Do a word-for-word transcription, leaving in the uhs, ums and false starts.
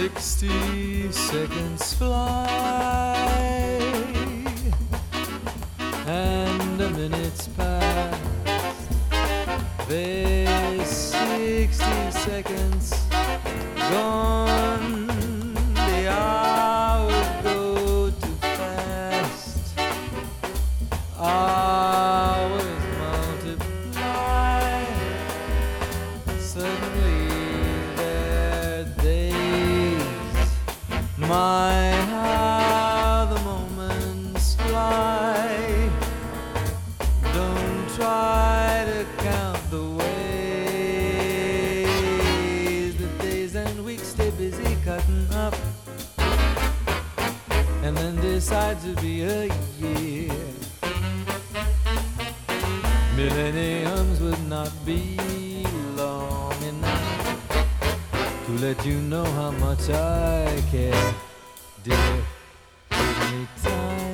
Sixty seconds fly, and a minute's past. There's sixty seconds gone. The hours go too fast. Hours multiply. Suddenly they're days. My, how the moments fly. Don't try to count the ways. The days and weeks stay busy cutting up, and then decide to be a year. Millenniums would not be long enough to let you know how much I care, dear. Give me time.